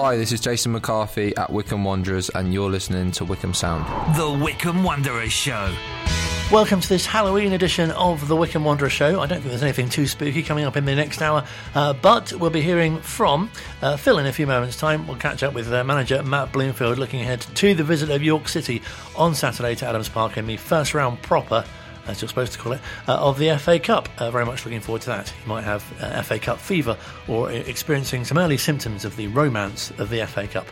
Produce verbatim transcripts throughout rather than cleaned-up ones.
Hi, this is Jason McCarthy at Wycombe Wanderers, and you're listening to Wycombe Sound. The Wycombe Wanderers Show. Welcome to this Halloween edition of the Wycombe Wanderers Show. I don't think there's anything too spooky coming up in the next hour, uh, but we'll be hearing from uh, Phil in a few moments' time. We'll catch up with uh, manager Matt Bloomfield, looking ahead to the visit of York City on Saturday to Adams Park in the first round proper, as you're supposed to call it, uh, of the F A Cup. Uh, very much looking forward to that. You might have uh, F A Cup fever or uh, experiencing some early symptoms of the romance of the F A Cup.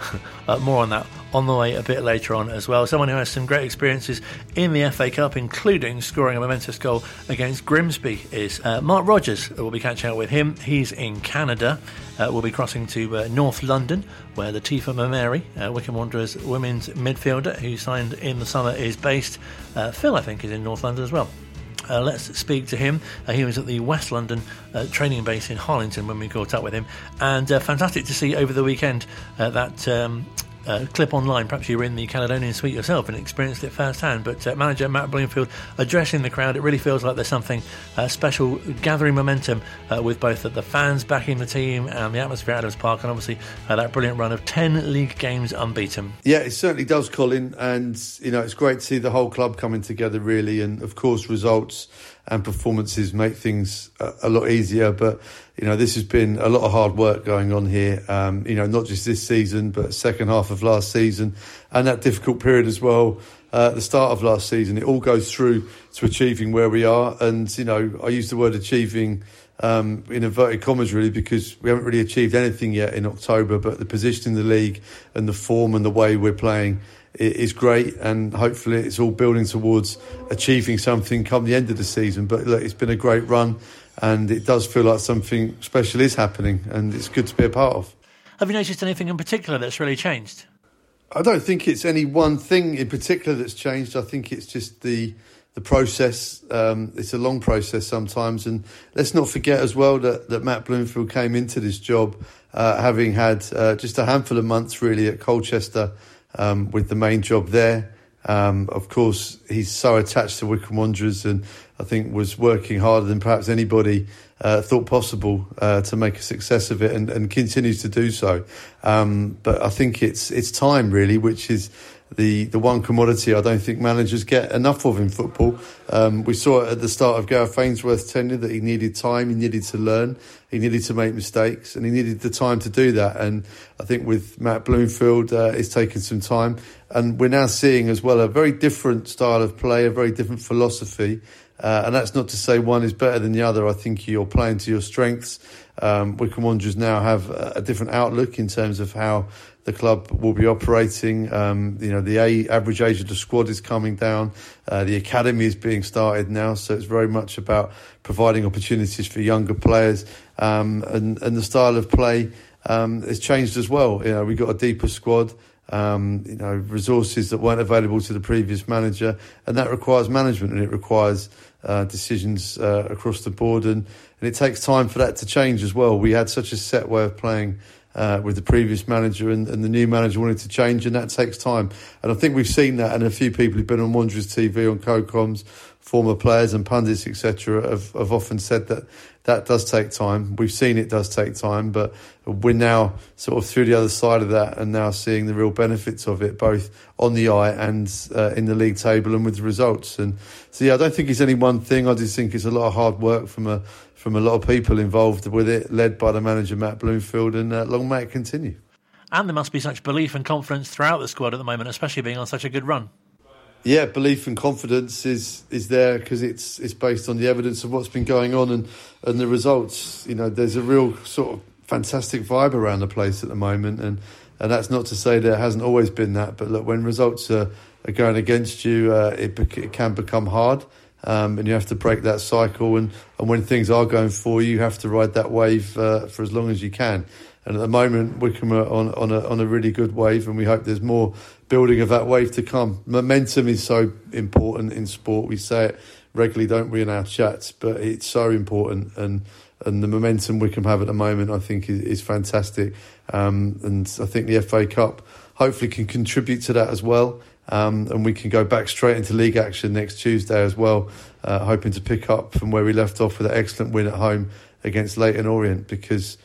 uh, more on that on the way a bit later on as well. Someone who has some great experiences in the F A Cup, including scoring a momentous goal against Grimsby, is uh, Mark Rogers. We'll be catching up with him. He's in Canada. Uh, we'll be crossing to uh, North London, where Latifa Mameri, uh, Wycombe Wanderers women's midfielder who signed in the summer, is based. Uh, Phil, I think, is in North London as well. Uh, let's speak to him. Uh, he was at the West London uh, training base in Harlington when we caught up with him. And uh, fantastic to see over the weekend uh, that um, uh, clip online. Perhaps you were in the Caledonian Suite yourself and experienced it firsthand. But uh, manager Matt Bloomfield addressing the crowd. It really feels like there's something uh, special gathering momentum uh, with both the fans backing the team and the atmosphere at Adams Park, and obviously uh, that brilliant run of ten league games unbeaten. Yeah, it certainly does, Colin. And, you know, it's great to see the whole club coming together, really. And, of course, results and performances make things a, a lot easier. But, you know, this has been a lot of hard work going on here, um, you know, not just this season, but second half of last season and that difficult period as well, uh, at the start of last season. It all goes through to achieving where we are. And, you know, I use the word achieving um, in inverted commas, really, because we haven't really achieved anything yet in October, but the position in the league and the form and the way we're playing is great, and hopefully it's all building towards achieving something come the end of the season. But look, it's been a great run, and it does feel like something special is happening, and it's good to be a part of. Have you noticed anything in particular that's really changed? I don't think it's any one thing in particular that's changed. I think it's just the the process. Um, it's a long process sometimes, and let's not forget as well that, that Matt Bloomfield came into this job uh, having had uh, just a handful of months really at Colchester, Um, with the main job there. Um, of course, he's so attached to Wycombe Wanderers, and I think was working harder than perhaps anybody uh, thought possible uh, to make a success of it, and, and continues to do so. Um, but I think it's it's time, really, which is the, the one commodity I don't think managers get enough of in football. Um, we saw it at the start of Gareth Ainsworth's tenure that he needed time, he needed to learn, he needed to make mistakes, and he needed the time to do that. And I think with Matt Bloomfield, uh, it's taken some time. And we're now seeing as well a very different style of play, a very different philosophy. Uh, and that's not to say one is better than the other. I think you're playing to your strengths. Um, Wycombe Wanderers now have a, a different outlook in terms of how the club will be operating. Um, you know, the a- average age of the squad is coming down. Uh, the academy is being started now, so it's very much about providing opportunities for younger players. Um, and, and the style of play um, has changed as well. You know, we've got a deeper squad. Um, you know, resources that weren't available to the previous manager, and that requires management, and it requires uh, decisions uh, across the board, and, and it takes time for that to change as well. We had such a set way of playing uh, with the previous manager, and, and the new manager wanted to change, and that takes time. And I think we've seen that, and a few people who've been on Wanderers T V, on co-coms, former players and pundits, et cetera, have, have often said that that does take time. We've seen it does take time, but we're now sort of through the other side of that and now seeing the real benefits of it, both on the eye and uh, in the league table and with the results. And so, yeah, I don't think it's any one thing. I just think it's a lot of hard work from a from a lot of people involved with it, led by the manager, Matt Bloomfield, and uh, long may it continue. And there must be such belief and confidence throughout the squad at the moment, especially being on such a good run. Yeah, belief and confidence is is there because it's it's based on the evidence of what's been going on and, and the results. You know, there's a real sort of fantastic vibe around the place at the moment, and, and that's not to say there hasn't always been that. But look, when results are, are going against you, uh, it, it can become hard, um, and you have to break that cycle. And, and when things are going for you, you have to ride that wave uh, for as long as you can. And at the moment, Wycombe are on, on, a, on a really good wave, and we hope there's more building of that wave to come. Momentum is so important in sport. We say it regularly, don't we, in our chats, but it's so important. And and the momentum Wycombe have at the moment, I think, is, is fantastic. Um, and I think the F A Cup hopefully can contribute to that as well. Um, and we can go back straight into league action next Tuesday as well, uh, hoping to pick up from where we left off with an excellent win at home against Leyton Orient, because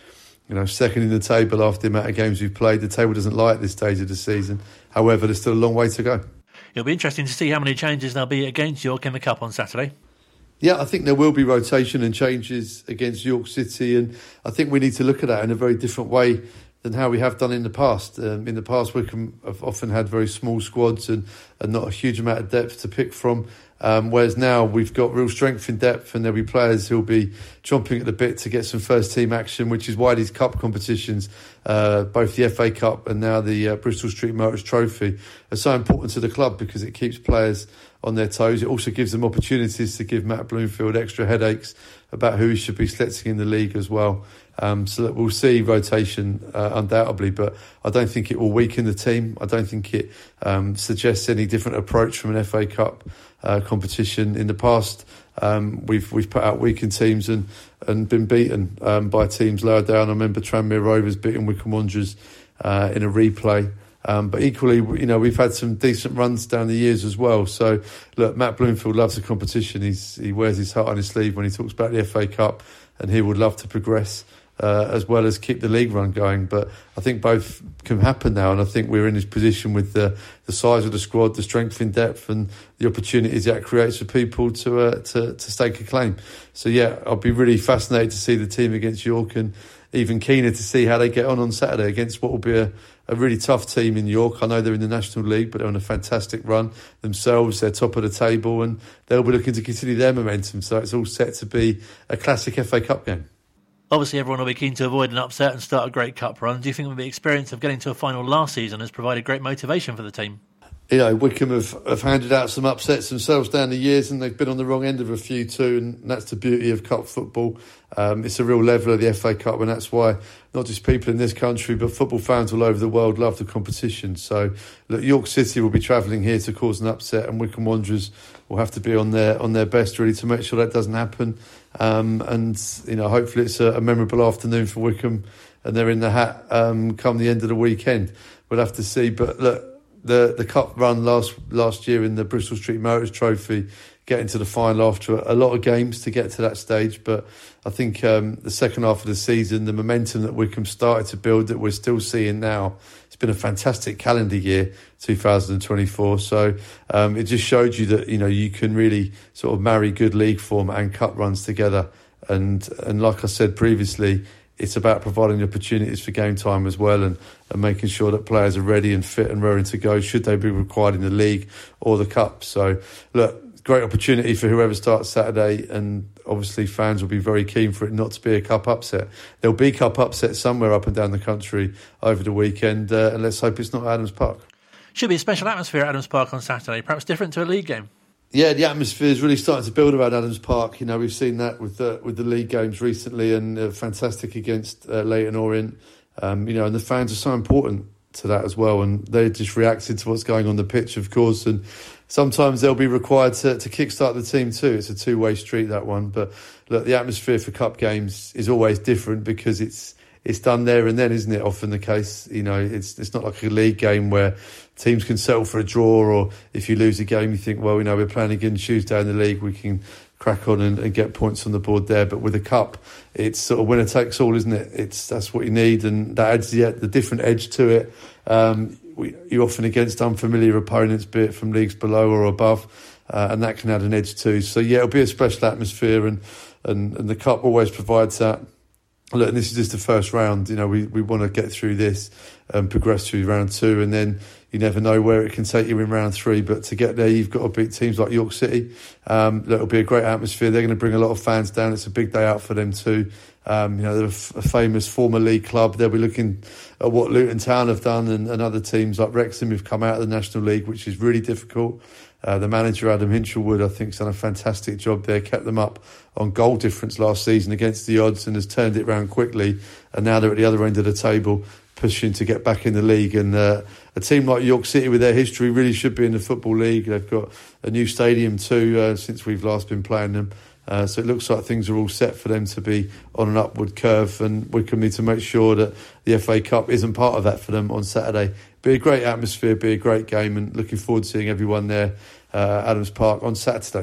you know, second in the table after the amount of games we've played. The table doesn't lie at this stage of the season. However, there's still a long way to go. It'll be interesting to see how many changes there'll be against York in the Cup on Saturday. Yeah, I think there will be rotation and changes against York City, and I think we need to look at that in a very different way than how we have done in the past. Um, in the past, Wycombe have often had very small squads and, and not a huge amount of depth to pick from. Um, whereas now we've got real strength in depth, and there'll be players who'll be chomping at the bit to get some first team action, which is why these cup competitions, uh, both the F A Cup and now the uh, Bristol Street Motors Trophy, are so important to the club because it keeps players on their toes. It also gives them opportunities to give Matt Bloomfield extra headaches about who he should be selecting in the league as well. Um, so that we'll see rotation uh, undoubtedly, but I don't think it will weaken the team. I don't think it um, suggests any different approach from an F A Cup uh, competition. In the past, um, we've we've put out weakened teams and, and been beaten um, by teams lower down. I remember Tranmere Rovers beating Wycombe Wanderers uh, in a replay. Um, but equally, you know, we've had some decent runs down the years as well. So, look, Matt Bloomfield loves the competition. He's, he wears his heart on his sleeve when he talks about the F A Cup, and he would love to progress uh, as well as keep the league run going. But I think both can happen now, and I think we're in this position with the, the size of the squad, the strength in depth, and the opportunities that creates for people to, uh, to, to stake a claim. So, yeah, I'll be really fascinated to see the team against York, and even keener to see how they get on on Saturday against what will be a A really tough team in York. I know they're in the National League, but they're on a fantastic run themselves. They're top of the table, and they'll be looking to continue their momentum. So it's all set to be a classic F A Cup game. Obviously, everyone will be keen to avoid an upset and start a great cup run. Do you think the experience of getting to a final last season has provided great motivation for the team? You know, Wycombe have, have handed out some upsets themselves down the years, and they've been on the wrong end of a few too, and that's the beauty of cup football. Um, it's a real level of the F A Cup, and that's why not just people in this country but football fans all over the world love the competition. So, look, York City will be travelling here to cause an upset, and Wycombe Wanderers will have to be on their on their best really to make sure that doesn't happen. Um, and you know, hopefully it's a, a memorable afternoon for Wycombe, and they're in the hat um, come the end of the weekend. We'll have to see, but look. The the cup run last last year in the Bristol Street Motors Trophy, getting to the final after a lot of games to get to that stage. But I think um, the second half of the season, the momentum that Wycombe started to build that we're still seeing now, it's been a fantastic calendar year, two thousand twenty-four. So um, it just showed you that, you know, you can really sort of marry good league form and cup runs together. And and like I said previously, it's about providing the opportunities for game time as well, and, and making sure that players are ready and fit and raring to go should they be required in the league or the cup. So, look, great opportunity for whoever starts Saturday, and obviously fans will be very keen for it not to be a cup upset. There'll be cup upsets somewhere up and down the country over the weekend, uh, and let's hope it's not Adams Park. Should be a special atmosphere at Adams Park on Saturday, perhaps different to a league game. Yeah, the atmosphere is really starting to build around Adams Park. You know, we've seen that with the, with the league games recently, and uh, fantastic against uh, Leyton Orient. Um, you know, and the fans are so important to that as well, and they're just reacting to what's going on the pitch, of course. And sometimes they'll be required to, to kickstart the team too. It's a two-way street, that one. But look, the atmosphere for cup games is always different because it's it's done there and then, isn't it? Often the case. You know, it's it's not like a league game where teams can settle for a draw, or if you lose a game, you think, well, you know, we're playing again Tuesday in the league, we can crack on and, and get points on the board there. But with a cup, it's sort of winner takes all, isn't it? It's that's what you need, and that adds the, the different edge to it. Um, we, you're often against unfamiliar opponents, be it from leagues below or above, uh, and that can add an edge too. So yeah, it'll be a special atmosphere, and and, and the cup always provides that. Look, and this is just the first round. You know, we, we want to get through this and progress through round two, and then you never know where it can take you in round three. But to get there, you've got to beat teams like York City. Um, it'll be a great atmosphere. They're going to bring a lot of fans down. It's a big day out for them too. Um, you know, they're a, f- a famous former league club. They'll be looking at what Luton Town have done, and, and other teams like Wrexham who've come out of the National League, which is really difficult. Uh, the manager, Adam Hinchelwood, I think, has done a fantastic job there, kept them up on goal difference last season against the odds, and has turned it around quickly. And now they're at the other end of the table, pushing to get back in the league. And uh, a team like York City, with their history, really should be in the Football League. They've got a new stadium too, uh, since we've last been playing them. Uh, so it looks like things are all set for them to be on an upward curve, and Wycombe need to make sure that the F A Cup isn't part of that for them on Saturday. Be a great atmosphere, be a great game, and looking forward to seeing everyone there uh, at Adams Park on Saturday.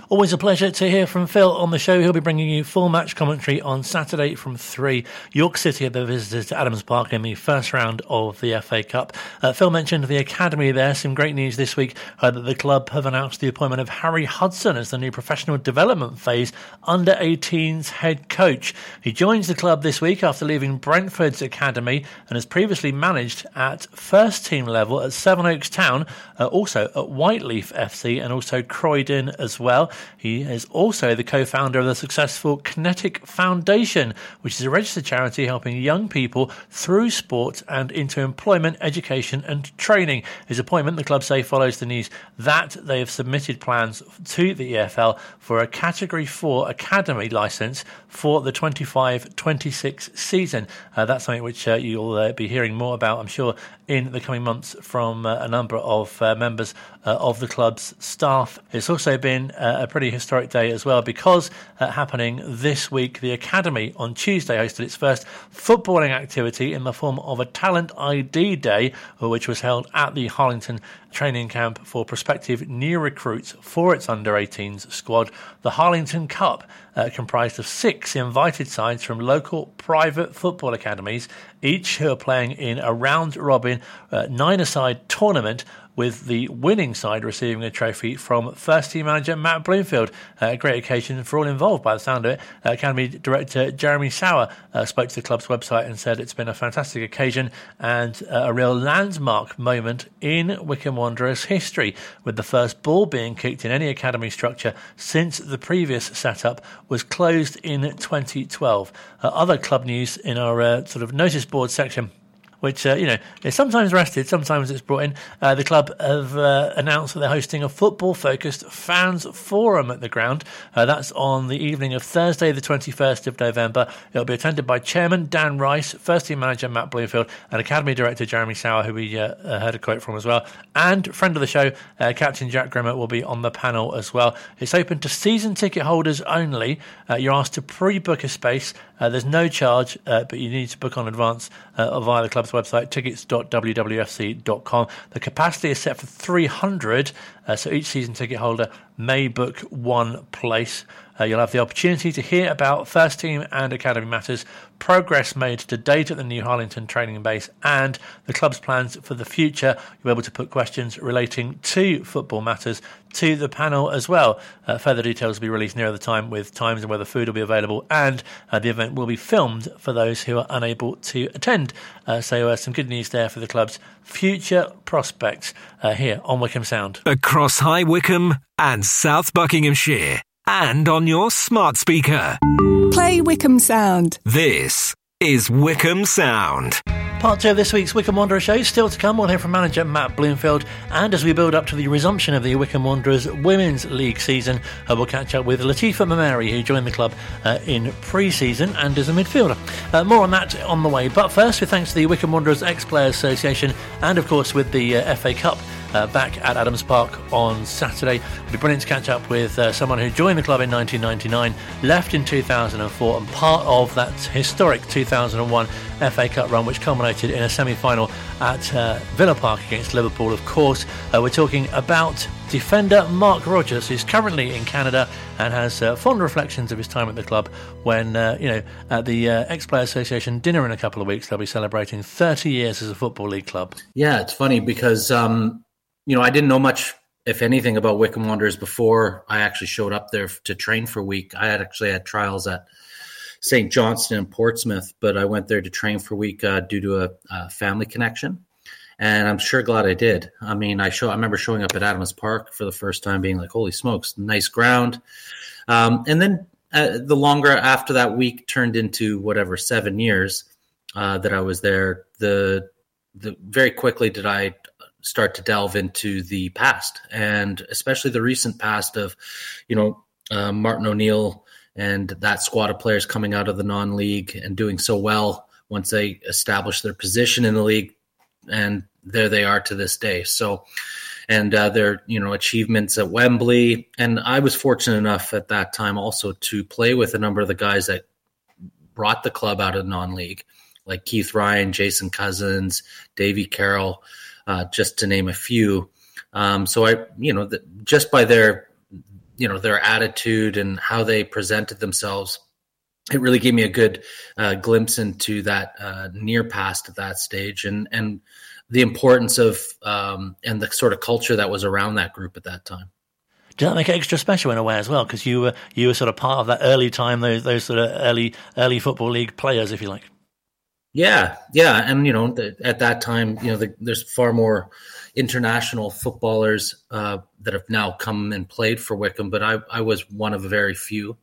Always a pleasure to hear from Phil on the show. He'll be bringing you full match commentary on Saturday from three. York City are the visitors to Adams Park in the first round of the F A Cup. Uh, Phil mentioned the academy there. Some great news this week uh, that the club have announced the appointment of Harry Hudson as the new professional development phase under eighteens head coach. He joins the club this week after leaving Brentford's academy and has previously managed at first team level at Sevenoaks Town, uh, also at Whiteleaf F C and also Croydon as well. He is also the co-founder of the successful Kinetic Foundation, which is a registered charity helping young people through sport and into employment, education and training. His appointment, the club say, follows the news that they have submitted plans to the E F L for a Category four Academy licence for the twenty-five twenty-six season. Uh, that's something which uh, you'll uh, be hearing more about, I'm sure, in the coming months from uh, a number of uh, members uh, of the club's staff. It's also been uh, a pretty historic day as well because uh, happening this week, the Academy on Tuesday hosted its first footballing activity in the form of a Talent I D Day, which was held at the Harlington training camp for prospective new recruits for its under eighteens squad. The Harlington Cup uh, comprised of six invited sides from local private football academies, each who are playing in a round-robin uh, nine-a-side tournament, with the winning side receiving a trophy from first-team manager Matt Bloomfield. Uh, a great occasion for all involved, by the sound of it. Uh, Academy director Jeremy Sauer uh, spoke to the club's website and said it's been a fantastic occasion and uh, a real landmark moment in Wycombe Wanderers history, with the first ball being kicked in any academy structure since the previous setup was closed in twenty twelve. Uh, other club news in our uh, sort of notice board section, which, uh, you know, is sometimes rested, sometimes it's brought in. Uh, the club have uh, announced that they're hosting a football-focused fans forum at the ground. Uh, that's on the evening of Thursday, the twenty-first of November. It'll be attended by Chairman Dan Rice, first-team manager Matt Bloomfield, and Academy Director Jeremy Sauer, who we uh, heard a quote from as well. And friend of the show, uh, Captain Jack Grimmer, will be on the panel as well. It's open to season ticket holders only. Uh, you're asked to pre-book a space. Uh, there's no charge, uh, but you need to book on advance uh, via the club's website, tickets dot w w f c dot com. The capacity is set for three hundred, uh, so each season ticket holder may book one place. Uh, you'll have the opportunity to hear about first team and academy matters, progress made to date at the new Harlington training base, and the club's plans for the future. You'll be able to put questions relating to football matters to the panel as well. Uh, further details will be released nearer the time, with times and whether food will be available, and uh, the event will be filmed for those who are unable to attend. Uh, so uh, some good news there for the club's future prospects uh, here on Wycombe Sound. Across High Wycombe and South Buckinghamshire, and on your smart speaker. Play Wycombe Sound. This is Wycombe Sound. Part two of this week's Wycombe Wanderers show still to come. We'll hear from manager Matt Bloomfield, and as we build up to the resumption of the Wycombe Wanderers Women's League season, uh, we'll catch up with Latifa Mameri, who joined the club uh, in pre-season and is a midfielder. Uh, more on that on the way, but first, with thanks to the Wycombe Wanderers Ex-Players Association, and of course with the uh, F A Cup Uh, back at Adams Park on Saturday. It'll be brilliant to catch up with uh, someone who joined the club in nineteen ninety-nine, left in two thousand four, and part of that historic two thousand one F A Cup run, which culminated in a semi-final at uh, Villa Park against Liverpool, of course. Uh, we're talking about defender Mark Rogers, who's currently in Canada and has uh, fond reflections of his time at the club when, uh, you know, at the uh, Ex-Players Association dinner in a couple of weeks, they'll be celebrating thirty years as a Football League club. Yeah, it's funny because... Um... You know, I didn't know much, if anything, about Wycombe Wanderers before I actually showed up there to train for a week. I had actually had trials at Saint Johnstone and Portsmouth, but I went there to train for a week uh, due to a, a family connection. And I'm sure glad I did. I mean, I show I remember showing up at Adams Park for the first time being like, holy smokes, nice ground. Um, and then uh, the longer after that week turned into whatever, seven years uh, that I was there, the the very quickly did I start to delve into the past, and especially the recent past of, you know, uh, Martin O'Neill and that squad of players coming out of the non-league and doing so well once they established their position in the league, and there they are to this day. So, and uh, their, you know, achievements at Wembley. And I was fortunate enough at that time also to play with a number of the guys that brought the club out of non-league, like Keith Ryan, Jason Cousins, Davy Carroll, uh, just to name a few. Um, so I, you know, the, just by their you know, their attitude and how they presented themselves, it really gave me a good uh, glimpse into that uh, near past at that stage, and and the importance of um, and the sort of culture that was around that group at that time. Did that make it extra special in a way as well? Because you were you were sort of part of that early time, those those sort of early early football league players, if you like. Yeah, yeah, and you know, the, at that time, you know, the, there's far more international footballers uh, that have now come and played for Wycombe, but I I was one of very few.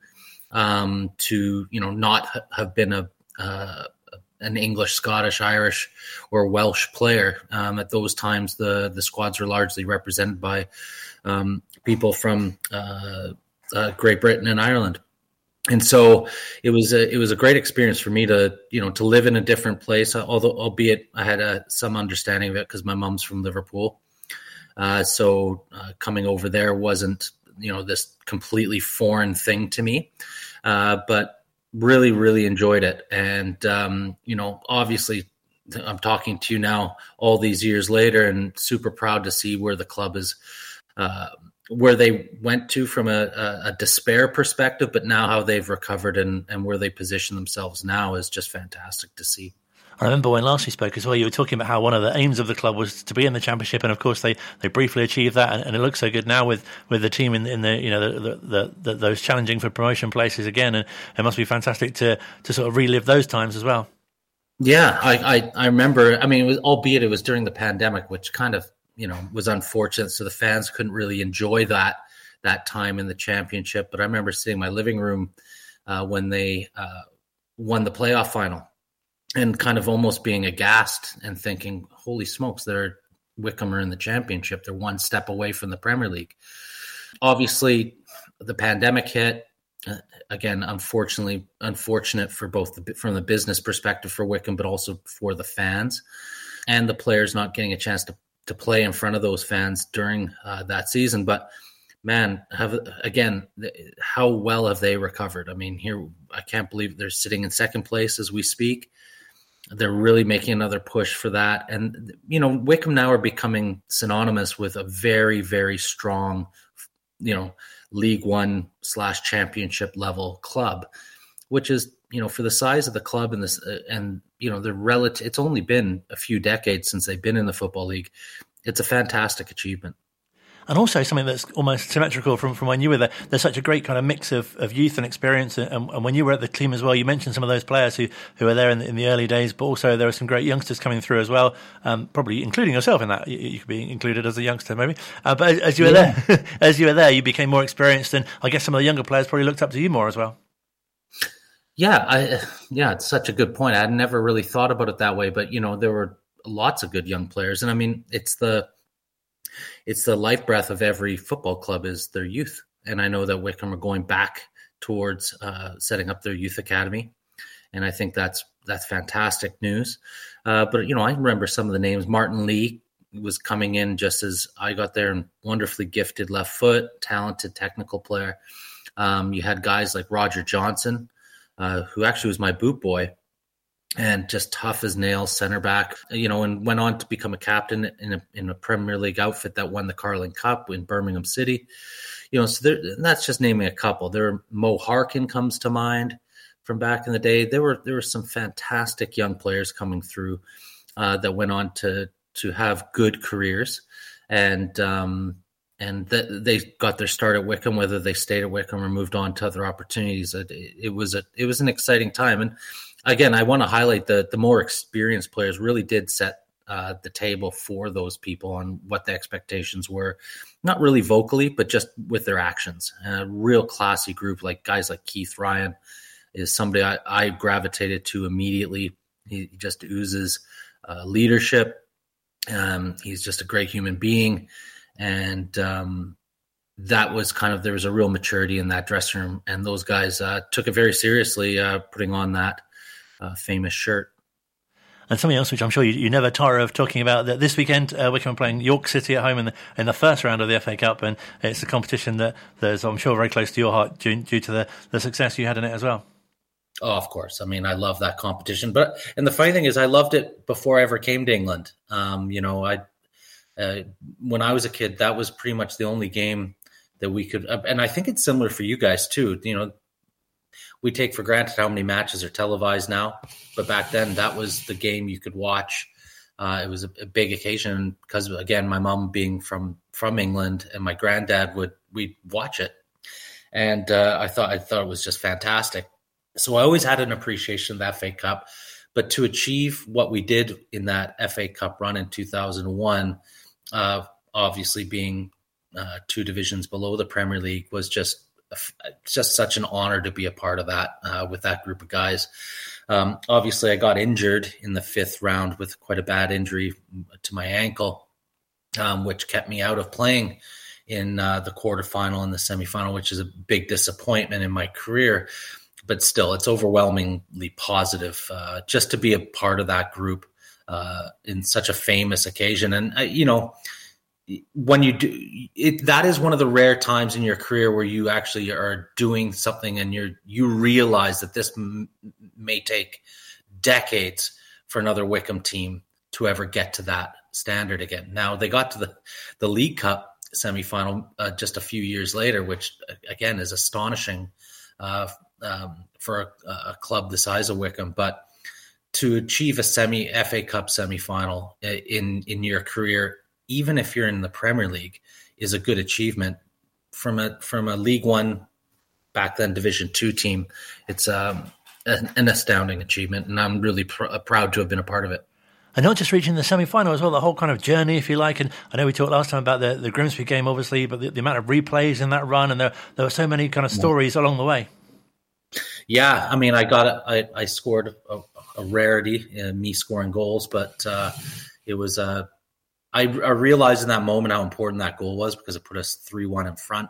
Um, to, you know, not ha- have been a uh, an English, Scottish, Irish, or Welsh player. Um, at those times, the the squads were largely represented by um, people from uh, uh, Great Britain and Ireland, and so it was a it was a great experience for me to you know to live in a different place. Although, albeit I had a, some understanding of it because my mom's from Liverpool, uh, so uh, coming over there wasn't you know this completely foreign thing to me. Uh, but really, really enjoyed it. And, um, you know, obviously I'm talking to you now all these years later and super proud to see where the club is, uh, where they went to from a, a, a despair perspective, but now how they've recovered and, and where they position themselves now is just fantastic to see. I remember when last we spoke as well, you were talking about how one of the aims of the club was to be in the Championship, and of course they, they briefly achieved that, and, and it looks so good now with, with the team in, in the you know the, the, the, the, those challenging for promotion places again, and it must be fantastic to to sort of relive those times as well. Yeah, I I, I remember. I mean, it was, albeit it was during the pandemic, which kind of you know was unfortunate, so the fans couldn't really enjoy that that time in the Championship. But I remember sitting in my living room uh, when they uh, won the playoff final. And kind of almost being aghast and thinking, holy smokes, they're Wycombe are in the Championship. They're one step away from the Premier League. Obviously, the pandemic hit. Uh, again, unfortunately, unfortunate for both the, from the business perspective for Wycombe, but also for the fans and the players not getting a chance to, to play in front of those fans during uh, that season. But man, have again, how well have they recovered? I mean, here, I can't believe they're sitting in second place as we speak. They're really making another push for that. And, you know, Wycombe now are becoming synonymous with a very, very strong, you know, League One slash championship level club, which is, you know, for the size of the club and this, uh, and, you know, the relative, it's only been a few decades since they've been in the Football League. It's a fantastic achievement. And also something that's almost symmetrical from, from when you were there. There's such a great kind of mix of, of youth and experience. And, and when you were at the team as well, you mentioned some of those players who, who were there in the, in the early days, but also there were some great youngsters coming through as well, um, probably including yourself in that. You, you could be included as a youngster maybe. Uh, but as, as you were yeah. there, as you were there, you became more experienced, and I guess some of the younger players probably looked up to you more as well. Yeah, I, yeah, it's such a good point. I had never really thought about it that way, but, you know, there were lots of good young players. And I mean, it's the, It's the life breath of every football club is their youth. And I know that Wycombe are going back towards uh, setting up their youth academy. And I think that's that's fantastic news. Uh, but, you know, I remember some of the names. Martin Lee was coming in just as I got there, and wonderfully gifted left foot, talented technical player. Um, you had guys like Roger Johnson, uh, who actually was my boot boy, and just tough as nails, center back, you know, and went on to become a captain in a, in a Premier League outfit that won the Carling Cup in Birmingham City. You know, so there, that's just naming a couple. There, were, Mo Harkin comes to mind from back in the day. There were there were some fantastic young players coming through uh, that went on to to have good careers, and um, and that they got their start at Wycombe, whether they stayed at Wycombe or moved on to other opportunities. It, it was a it was an exciting time. And again, I want to highlight that the more experienced players really did set uh, the table for those people on what the expectations were, not really vocally, but just with their actions. And a real classy group, like guys like Keith Ryan, is somebody I, I gravitated to immediately. He, he just oozes uh, leadership. Um, he's just a great human being. And um, that was kind of, there was a real maturity in that dressing room. And those guys uh, took it very seriously, uh, putting on that Uh, famous shirt. And something else which I'm sure you, you never tire of talking about, that this weekend uh, Wycombe are playing York City at home in the in the first round of the F A Cup, and it's a competition that there's, I'm sure, very close to your heart due, due to the, the success you had in it as well. Oh, of course. I mean, I love that competition. But and the funny thing is, I loved it before I ever came to England. Um, you know, I uh, when I was a kid, that was pretty much the only game that we could, and I think it's similar for you guys too. You know, we take for granted how many matches are televised now, but back then that was the game you could watch. Uh, it was a, a big occasion because, again, my mom being from, from England and my granddad would, we'd watch it. And uh, I thought, I thought it was just fantastic. So I always had an appreciation of the F A Cup, but to achieve what we did in that F A Cup run in two thousand one, uh, obviously being uh, two divisions below the Premier League, was just just such an honor to be a part of that uh, with that group of guys. Um, obviously, I got injured in the fifth round with quite a bad injury to my ankle, um, which kept me out of playing in uh, the quarterfinal and the semifinal, which is a big disappointment in my career. But still, it's overwhelmingly positive uh, just to be a part of that group uh, in such a famous occasion. And, uh, you know, when you do it, that is one of the rare times in your career where you actually are doing something and you're, you realize that this m- may take decades for another Wycombe team to ever get to that standard again. Now they got to the, the League Cup semifinal uh, just a few years later, which again is astonishing uh, um, for a, a club the size of Wycombe, but to achieve a semi F A Cup semifinal in, in your career, even if you're in the Premier League, is a good achievement from a from a League One, back then Division Two team. It's um, an, an astounding achievement, and I'm really pr- proud to have been a part of it. And not just reaching the semi-final as well, the whole kind of journey, if you like. And I know we talked last time about the, the Grimsby game, obviously, but the, the amount of replays in that run, and there there were so many kind of stories yeah. along the way. Yeah, I mean, I got a, I, I scored a, a rarity, uh, me scoring goals, but uh, it was a. Uh, I, I realized in that moment how important that goal was because it put us three one in front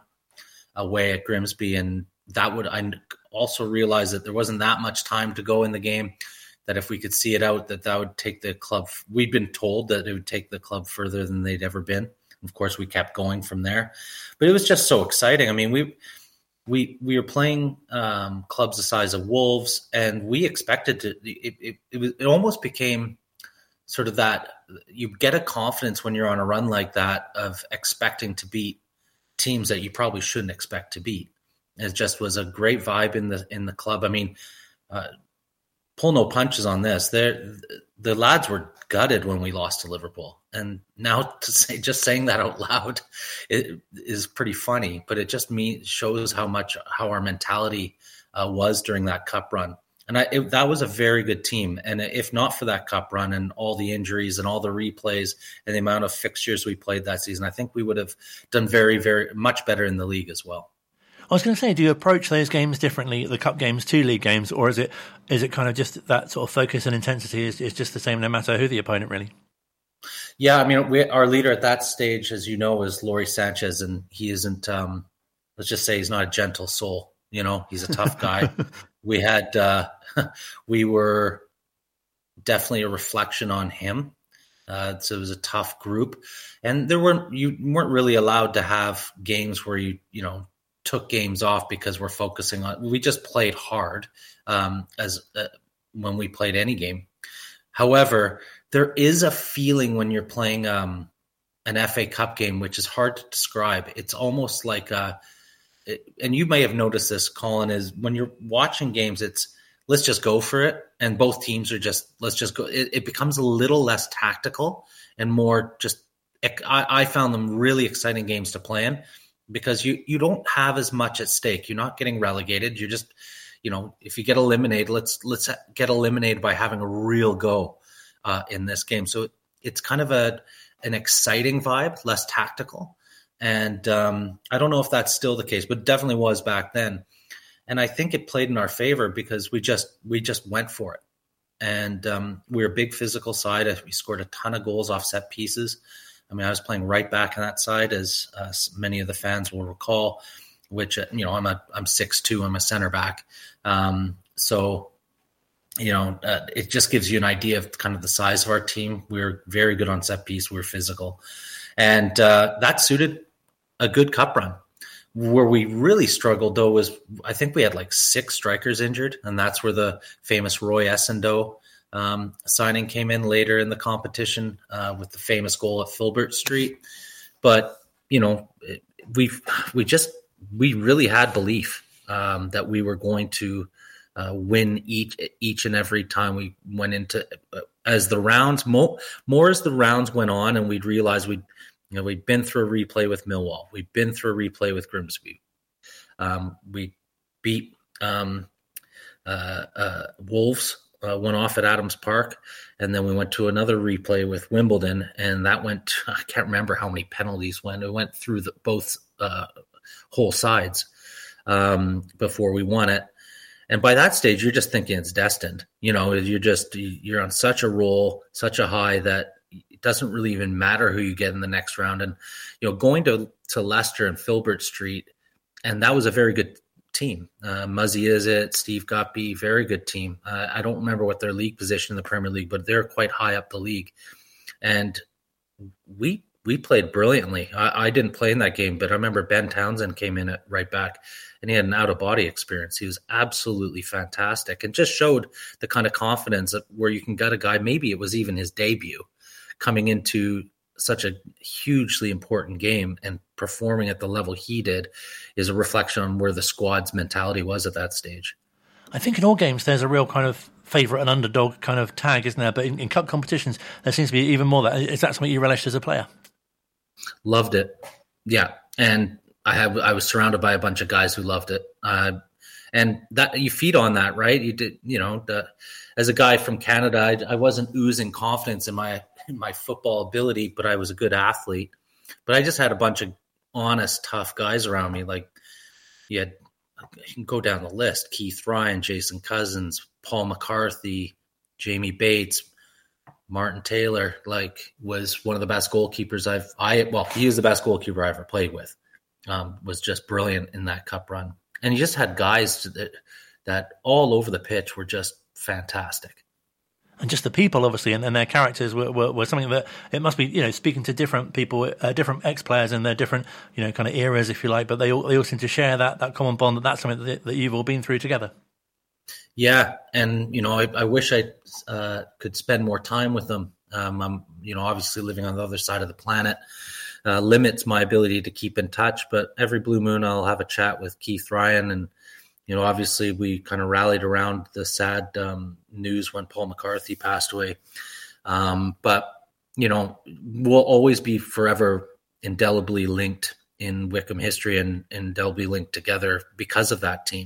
away at Grimsby. And that would, I also realized that there wasn't that much time to go in the game, that if we could see it out, that that would take the club. We'd been told that it would take the club further than they'd ever been. Of course, we kept going from there, but it was just so exciting. I mean, we, we, we were playing um, clubs the size of Wolves, and we expected to, it, it, it, was, it almost became sort of that you get a confidence when you're on a run like that of expecting to beat teams that you probably shouldn't expect to beat. It just was a great vibe in the in the club. I mean, uh, pull no punches on this. They're, the lads were gutted when we lost to Liverpool, and now to say just saying that out loud it is pretty funny. But it just means shows how much how our mentality uh, was during that cup run. And I, it, that was a very good team. And if not for that cup run and all the injuries and all the replays and the amount of fixtures we played that season, I think we would have done very, very much better in the league as well. I was going to say, do you approach those games differently, the cup games to league games, or is it is it kind of just that sort of focus and intensity is, is just the same no matter who the opponent, really? Yeah, I mean, we, our leader at that stage, as you know, is Lori Sanchez, and he isn't, um, let's just say he's not a gentle soul. You know, he's a tough guy. We had, uh, we were definitely a reflection on him. Uh, so it was a tough group, and there weren't, you weren't really allowed to have games where you, you know, took games off because we're focusing on, we just played hard um, as uh, when we played any game. However, there is a feeling when you're playing um, an F A Cup game, which is hard to describe. It's almost like a, and you may have noticed this, Colin, is when you're watching games, it's let's just go for it. And both teams are just, let's just go. It, it becomes a little less tactical and more just, I, I found them really exciting games to play in because you, you don't have as much at stake. You're not getting relegated. You're just, you know, if you get eliminated, let's, let's get eliminated by having a real go uh, in this game. So it's kind of a, an exciting vibe, less tactical. And um, I don't know if that's still the case, but it definitely was back then. And I think it played in our favor because we just we just went for it. And um, we were a big physical side. We scored a ton of goals off set pieces. I mean, I was playing right back on that side, as uh, many of the fans will recall, which, you know, I'm a I'm six two, I'm a center back. Um, so, you know, uh, it just gives you an idea of kind of the size of our team. We were very good on set piece. We were physical. And uh, that suited a good cup run. Where we really struggled, though, was I think we had like six strikers injured, and that's where the famous Roy Essendon um, signing came in later in the competition uh, with the famous goal at Filbert Street. But, you know, it, we we just we really had belief um, that we were going to uh, win each each and every time we went into uh, as the rounds more more as the rounds went on, and we'd realize we'd you know we'd been through a replay with Millwall, we'd been through a replay with Grimsby, um, we beat um, uh, uh, Wolves. Uh, went off at Adams Park, and then we went to another replay with Wimbledon, and that went, I can't remember how many penalties went. It went through the, both uh, whole sides um, before we won it. And by that stage, you're just thinking it's destined. You know, you're just, you're on such a roll, such a high that it doesn't really even matter who you get in the next round. And, you know, going to, to Leicester and Filbert Street, and that was a very good team. Uh, Muzzy is it, Steve Guppy, very good team. Uh, I don't remember what their league position in the Premier League, but they're quite high up the league. And we we played brilliantly. I, I didn't play in that game, but I remember Ben Townsend came in at right back, and he had an out-of-body experience. He was absolutely fantastic and just showed the kind of confidence that where you can get a guy, maybe it was even his debut, coming into such a hugely important game and performing at the level he did is a reflection on where the squad's mentality was at that stage. I think in all games there's a real kind of favourite and underdog kind of tag, isn't there? But in, in cup competitions, there seems to be even more that. Is that something you relished as a player? Loved it. Yeah. And I have, I was surrounded by a bunch of guys who loved it. Uh, and that you feed on that, right? You did, you know, the, as a guy from Canada, I, I wasn't oozing confidence in my, in my football ability, but I was a good athlete. But I just had a bunch of honest, tough guys around me. Like you had, you can go down the list: Keith Ryan, Jason Cousins, Paul McCarthy, Jamie Bates, Martin Taylor. Like was one of the best goalkeepers I've. I well, he was the best goalkeeper I ever played with. Um, was just brilliant in that cup run, and he just had guys that that all over the pitch were just fantastic. And just the people, obviously, and, and their characters were, were, were something that it must be, you know, speaking to different people, uh, different ex-players in their different, you know, kind of eras, if you like, but they all, they all seem to share that, that common bond, that that's something that, that you've all been through together. Yeah. And, you know, I, I wish I uh, could spend more time with them. Um, I'm, you know, obviously living on the other side of the planet uh, limits my ability to keep in touch, but every blue moon I'll have a chat with Keith Ryan. And, you know, obviously we kind of rallied around the sad um, news when Paul McCarthy passed away. Um, but, you know, we'll always be forever indelibly linked in Wycombe history and, and indelibly linked together because of that team.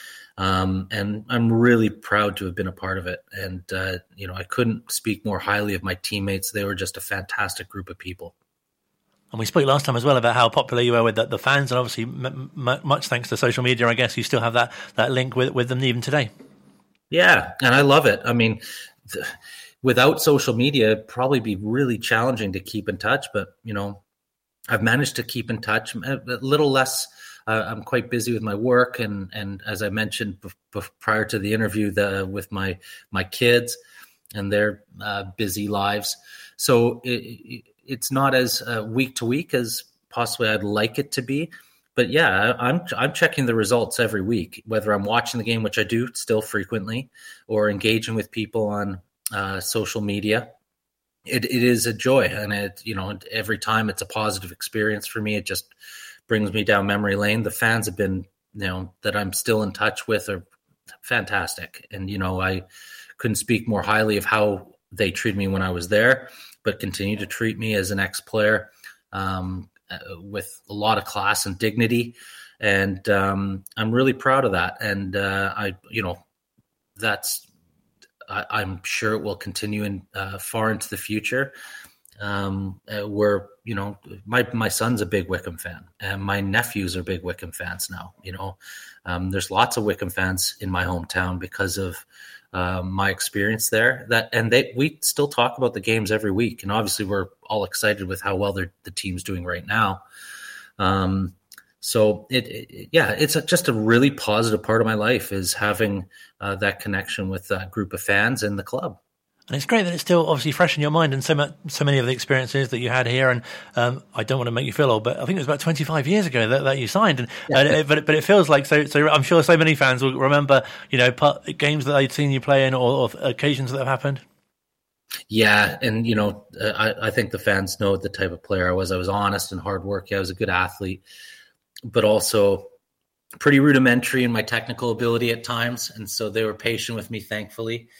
Um, and I'm really proud to have been a part of it. And, uh, you know, I couldn't speak more highly of my teammates. They were just a fantastic group of people. And we spoke last time as well about how popular you were with the, the fans, and obviously m- m- much thanks to social media, I guess you still have that, that link with, with them even today. Yeah, and I love it. I mean, th- without social media, it'd probably be really challenging to keep in touch, but, you know, I've managed to keep in touch a, a little less. Uh, I'm quite busy with my work, and, and as I mentioned b- b- prior to the interview, the, with my, my kids and their uh, busy lives. So it, it, it's not as uh, week to week as possibly I'd like it to be. But yeah, I'm I'm checking the results every week, whether I'm watching the game, which I do still frequently, or engaging with people on uh, social media. It it is a joy, and it you know every time it's a positive experience for me. It just brings me down memory lane. The fans have been you know that I'm still in touch with are fantastic, and you know I couldn't speak more highly of how they treated me when I was there, but continue to treat me as an ex-player um, uh, with a lot of class and dignity. And um, I'm really proud of that. And uh, I, you know, that's, I, I'm sure it will continue in uh, far into the future. Um, uh, where, you know, my, my son's a big Wycombe fan, and my nephews are big Wycombe fans now. You know, um, there's lots of Wycombe fans in my hometown because of Uh, my experience there. That and they we still talk about the games every week, and obviously we're all excited with how well they're, the team's doing right now. Um, so it, it yeah, it's a, just a really positive part of my life is having uh, that connection with that group of fans and the club. And it's great that it's still obviously fresh in your mind, and so much, so many of the experiences that you had here. And um, I don't want to make you feel old, but I think it was about twenty-five years ago that, that you signed. And yeah. uh, but but it feels like so. So I'm sure so many fans will remember, you know, part, games that they'd seen you play in, or, or occasions that have happened. Yeah, and you know, I, I think the fans know the type of player I was. I was honest and hardworking. I was a good athlete, but also pretty rudimentary in my technical ability at times. And so they were patient with me, thankfully.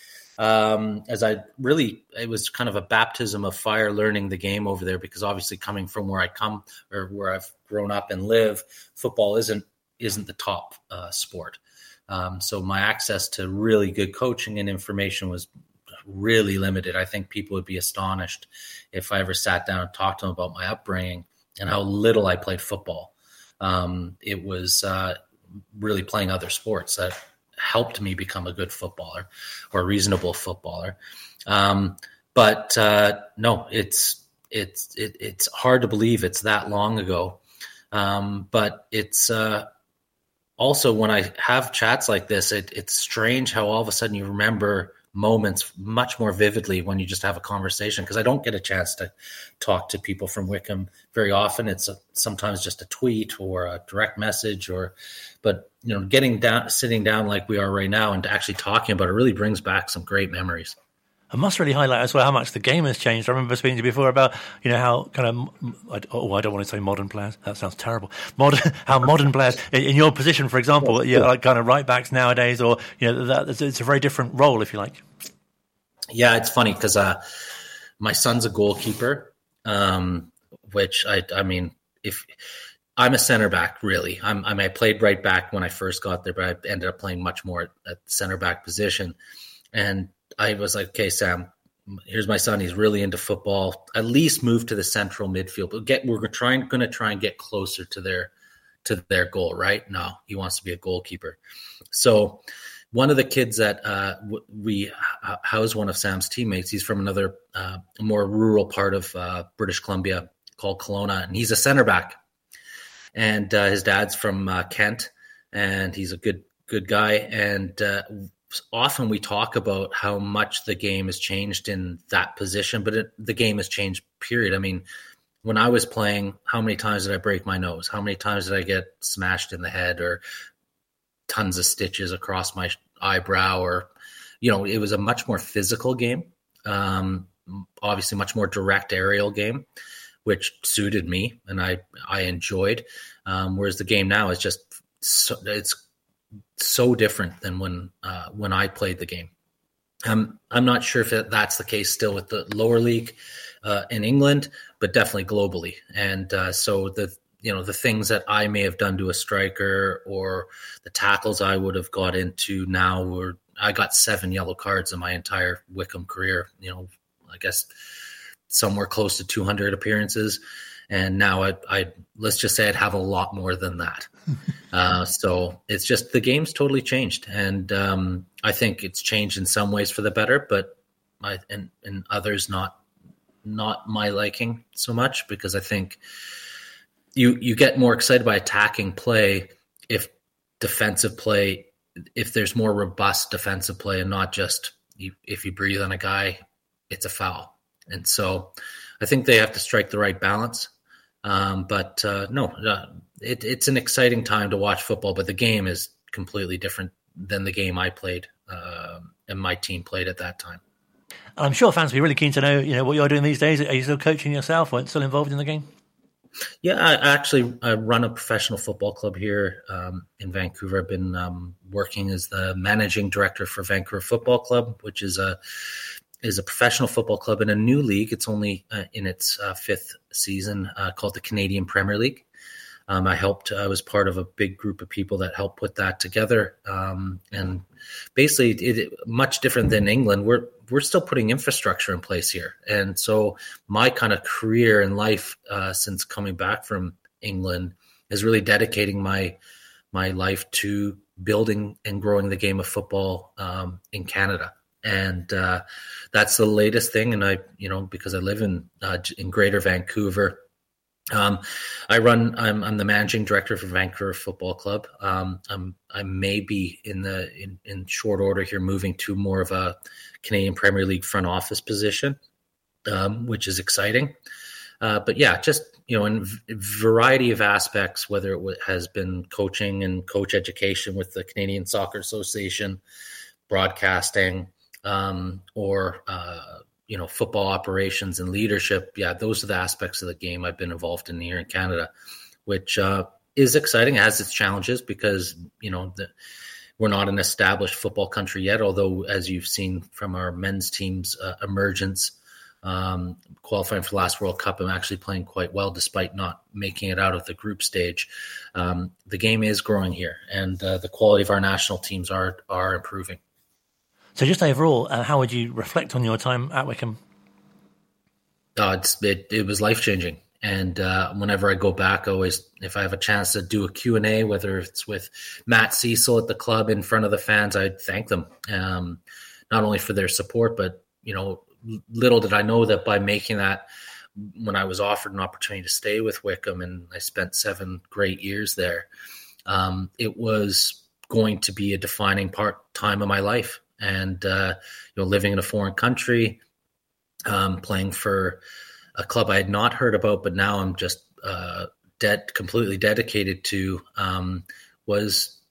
Um, as I really, it was kind of a baptism of fire learning the game over there, because obviously coming from where I come or where I've grown up and live, football isn't isn't the top uh, sport. Um, so my access to really good coaching and information was really limited. I think people would be astonished if I ever sat down and talked to them about my upbringing and how little I played football. Um, it was uh, really playing other sports that helped me become a good footballer or a reasonable footballer. Um, but uh, no, it's it's it, it's hard to believe it's that long ago. Um, but it's uh, also when I have chats like this, it, it's strange how all of a sudden you remember moments much more vividly when you just have a conversation, because I don't get a chance to talk to people from Wickham very often. It's a, sometimes just a tweet or a direct message, or but you know, getting down, sitting down like we are right now and actually talking about it really brings back some great memories. I must really highlight as well how much the game has changed. I remember speaking to you before about, you know, how kind of, oh, I don't want to say modern players. That sounds terrible. Modern, how modern players, in your position, for example, you're like kind of right backs nowadays, or, you know, that, it's a very different role, if you like. Yeah, it's funny because uh, my son's a goalkeeper, um, which I, I mean, if I'm a center back, really. I'm, I mean, I played right back when I first got there, but I ended up playing much more at, at the center back position. And I was like, okay, Sam, here's my son. He's really into football. At least move to the central midfield. But get we're trying going to try and get closer to their to their goal, right? No, he wants to be a goalkeeper. So one of the kids that uh, we house, one of Sam's teammates, he's from another uh, more rural part of uh, British Columbia called Kelowna, and he's a center back. And uh, his dad's from uh, Kent, and he's a good good guy. And uh, often we talk about how much the game has changed in that position, but it, the game has changed, period. I mean, when I was playing, how many times did I break my nose? How many times did I get smashed in the head or tons of stitches across my eyebrow? Or, you know, it was a much more physical game, um, obviously much more direct aerial game, which suited me and I, I enjoyed. Um, whereas the game now is just, so, it's so different than when uh, when I played the game. Um, I'm not sure if that's the case still with the lower league uh, in England, but definitely globally. And uh, so the you know the things that I may have done to a striker or the tackles I would have got into now, were I got seven yellow cards in my entire Wickham career. You know, I guess somewhere close to two hundred appearances. And now I, I, let's just say I'd have a lot more than that. uh, so it's just, the game's totally changed. And um, I think it's changed in some ways for the better, but I, and, and others not, not my liking so much, because I think you, you get more excited by attacking play if defensive play, if there's more robust defensive play and not just you, if you breathe on a guy, it's a foul. And so I think they have to strike the right balance. Um, but uh, no, uh, it, it's an exciting time to watch football, but the game is completely different than the game I played uh, and my team played at that time. And I'm sure fans will be really keen to know, you know, what you're doing these days. Are you still coaching yourself or still involved in the game? Yeah, I actually I run a professional football club here um, in Vancouver. I've been um, working as the managing director for Vancouver Football Club, which is a is a professional football club in a new league. It's only uh, in its uh, fifth season, uh, called the Canadian Premier League. Um, I helped, I was part of a big group of people that helped put that together. Um, and basically it, it much different than England. We're, we're still putting infrastructure in place here. And so my kind of career in life uh, since coming back from England is really dedicating my, my life to building and growing the game of football um, in Canada. And uh, that's the latest thing. And I, you know, because I live in uh, in Greater Vancouver, um, I run. I'm, I'm the managing director for Vancouver Football Club. Um, I'm I may be in the in, in short order here moving to more of a Canadian Premier League front office position, um, which is exciting. Uh, but yeah, just you know, in a variety of aspects, whether it w- has been coaching and coach education with the Canadian Soccer Association, broadcasting. Um, or, uh, you know, football operations and leadership, yeah, those are the aspects of the game I've been involved in here in Canada, which uh, is exciting. It has its challenges because, you know, the, we're not an established football country yet, although as you've seen from our men's team's uh, emergence, um, qualifying for the last World Cup, I'm actually playing quite well despite not making it out of the group stage. Um, the game is growing here, and uh, the quality of our national teams are are improving. So just overall, uh, how would you reflect on your time at Wycombe? Uh, it's, it, it was life-changing. And uh, whenever I go back, I always, if I have a chance to do a Q and A, whether it's with Matt Cecil at the club in front of the fans, I thank them, um, not only for their support, but, you know, little did I know that by making that, when I was offered an opportunity to stay with Wycombe, and I spent seven great years there, um, it was going to be a defining part time of my life. And, uh, you know, living in a foreign country, um, playing for a club I had not heard about, but now I'm just uh, dead, completely dedicated to, um, was,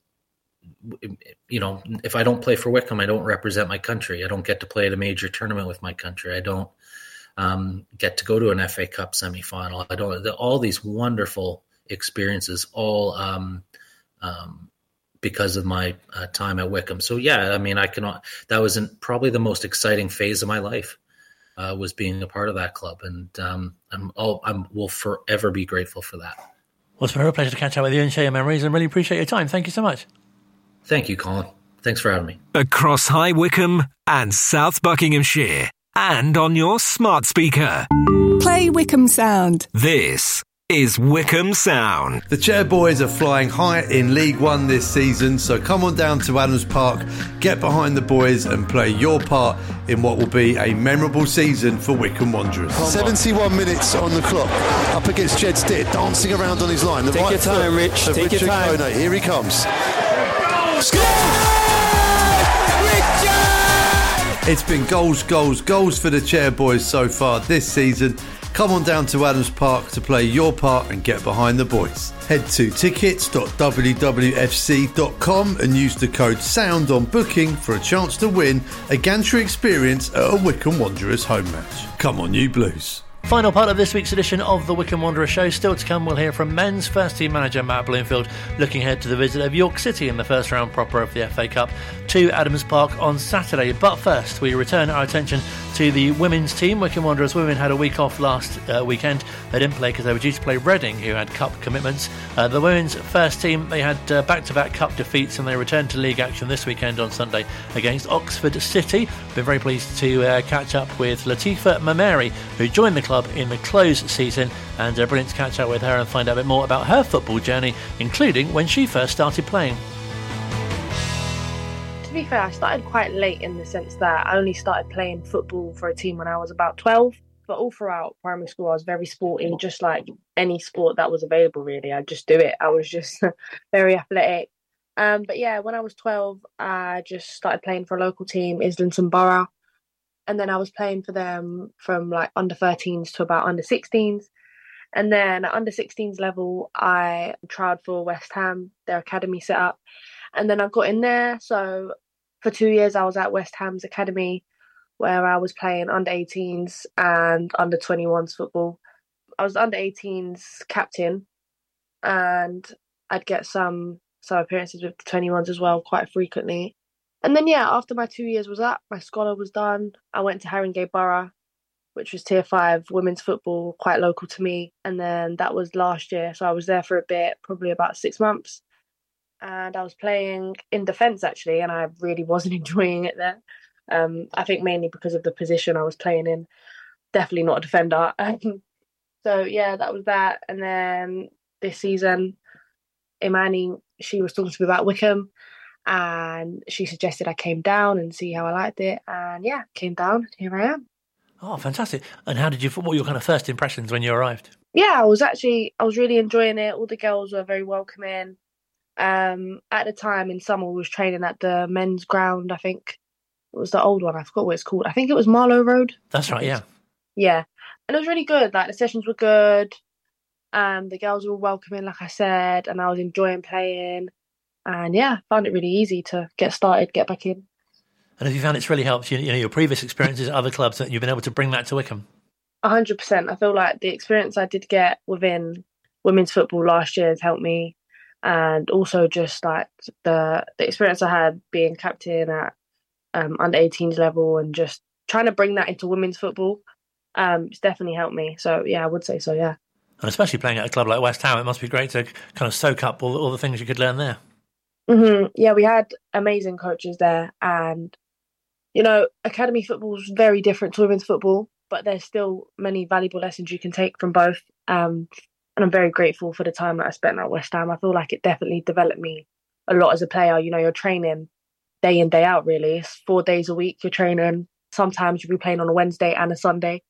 you know, if I don't play for Wycombe, I don't represent my country. I don't get to play at a major tournament with my country. I don't um, get to go to an F A Cup semifinal. I don't, all these wonderful experiences, all um, um, because of my uh, time at Wycombe. So yeah, I mean, I cannot, that was in, probably the most exciting phase of my life, uh, was being a part of that club. And um, I'm, all, I'm will forever be grateful for that. Well, it's been a real pleasure to catch up with you and share your memories, and really appreciate your time. Thank you so much. Thank you, Colin. Thanks for having me. Across High Wycombe and South Buckinghamshire, and on your smart speaker. Play Wycombe Sound. This is Wycombe Sound. The Chairboys are flying high in League One this season, so come on down to Adams Park, get behind the boys and play your part in what will be a memorable season for Wycombe Wanderers. seventy-one minutes on the clock, up against Jed Stitt, dancing around on his line. The Take right your time, Rich. Take Richard your time. Kono. Here he comes. It's been goals, goals, goals for the Chairboys so far this season. Come on down to Adams Park to play your part and get behind the boys. Head to tickets dot w w f c dot com and use the code SOUND on booking for a chance to win a gantry experience at a Wycombe Wanderers home match. Come on, you Blues. Final part of this week's edition of the Wycombe Wanderers show. Still to come, we'll hear from men's first team manager Matt Bloomfield, looking ahead to the visit of York City in the first round proper of the F A Cup to Adams Park on Saturday. But first, we return our attention to the women's team. Wycombe Wanderers women had a week off last uh, weekend. They didn't play because they were due to play Reading, who had cup commitments. Uh, the women's first team, they had uh, back-to-back cup defeats, and they returned to league action this weekend on Sunday against Oxford City. Been very pleased to uh, catch up with Latifa Mameri, who joined the club in the close season, and uh, brilliant to catch up with her and find out a bit more about her football journey, including when she first started playing. To be fair, I started quite late in the sense that I only started playing football for a team when I was about twelve. But all throughout primary school, I was very sporty, just like any sport that was available, really. I'd just do it. I was just very athletic. Um, but yeah, when I was twelve, I just started playing for a local team, Islington Borough. And then I was playing for them from like under thirteens to about under sixteens. And then at under sixteens level, I tried for West Ham, their academy set up. And then I got in there. So for two years, I was at West Ham's academy, where I was playing under eighteens and under twenty-ones football. I was under eighteens captain, and I'd get some some appearances with the twenty-ones as well quite frequently. And then, yeah, after my two years was up, my scholar was done. I went to Haringey Borough, which was tier five women's football, quite local to me. And then that was last year. So I was there for a bit, probably about six months. And I was playing in defence, actually, and I really wasn't enjoying it there. Um, I think mainly because of the position I was playing in. Definitely not a defender. So, yeah, that was that. And then this season, Imani, she was talking to me about Wycombe, and she suggested I came down and see how I liked it. And, yeah, came down. Here I am. Oh, fantastic. And how did you, what were your kind of first impressions when you arrived? Yeah, I was actually, I was really enjoying it. All the girls were very welcoming. Um, at the time in summer, we was training at the men's ground, I think. It was the old one. I forgot what it's called. I think it was Marlow Road. That's right, yeah. Yeah. And it was really good. Like, the sessions were good. Um, the girls were welcoming, like I said, and I was enjoying playing. And, yeah, found it really easy to get started, get back in. And have you found it's really helped you, you know, your previous experiences at other clubs that you've been able to bring that to Wycombe? A hundred percent. I feel like the experience I did get within women's football last year has helped me, and also just like the the experience I had being captain at um, under eighteens level and just trying to bring that into women's football. Um, it's definitely helped me. So yeah, I would say so. Yeah, and especially playing at a club like West Ham, it must be great to kind of soak up all, all the things you could learn there. Mm-hmm. Yeah, we had amazing coaches there, and you know, academy football is very different to women's football, but there's still many valuable lessons you can take from both. Um, and I'm very grateful for the time that I spent at West Ham. I feel like it definitely developed me a lot as a player. You know, you're training day in, day out, really. It's four days a week you're training. Sometimes you'll be playing on a Wednesday and a Sunday.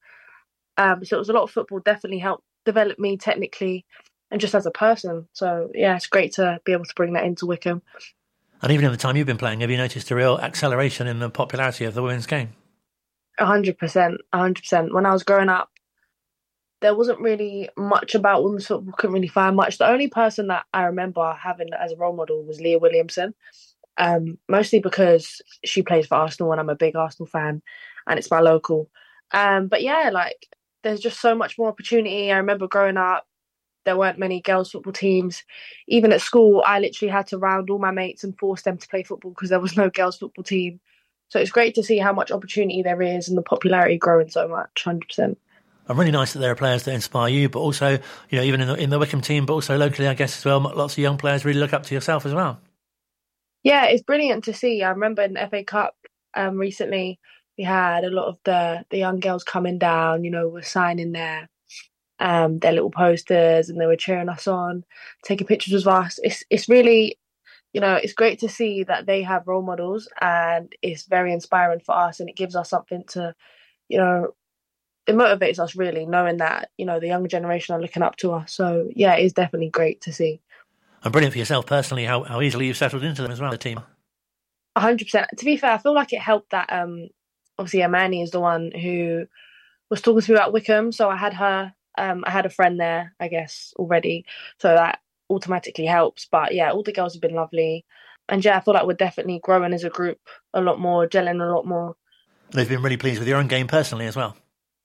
Um, so it was a lot of football, definitely helped develop me technically and just as a person. So, yeah, it's great to be able to bring that into Wycombe. And even in the time you've been playing, have you noticed a real acceleration in the popularity of the women's game? A hundred percent, a hundred percent. When I was growing up, there wasn't really much about women's football. Couldn't really find much. The only person that I remember having as a role model was Leah Williamson, um, mostly because she plays for Arsenal and I'm a big Arsenal fan, and it's my local. Um, but yeah, like there's just so much more opportunity. I remember growing up, there weren't many girls' football teams. Even at school, I literally had to round all my mates and force them to play football because there was no girls' football team. So it's great to see how much opportunity there is and the popularity growing so much, one hundred percent. And really nice that there are players that inspire you, but also, you know, even in the, in the Wycombe team, but also locally, I guess, as well, lots of young players really look up to yourself as well. Yeah, it's brilliant to see. I remember in the F A Cup um, recently, we had a lot of the, the young girls coming down, you know, were signing their, um, their little posters and they were cheering us on, taking pictures with us. It's, it's really... You know, it's great to see that they have role models and it's very inspiring for us and it gives us something to, you know, it motivates us really knowing that, you know, the younger generation are looking up to us. So, yeah, it is definitely great to see. And brilliant for yourself personally, how, how easily you've settled into them as well, the team. one hundred percent. To be fair, I feel like it helped that, um, obviously, Amani is the one who was talking to me about Wycombe. So I had her, um, I had a friend there, I guess, already. So that automatically helps. But yeah, all the girls have been lovely. And yeah, I feel like we're definitely growing as a group a lot more, gelling a lot more. They've been really pleased with your own game personally as well.